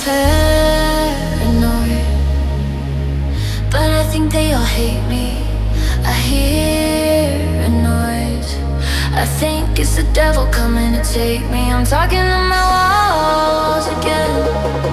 paranoid, but I think they all hate me. I hear a noise, I think it's the devil coming to take me. I'm talking to my walls again.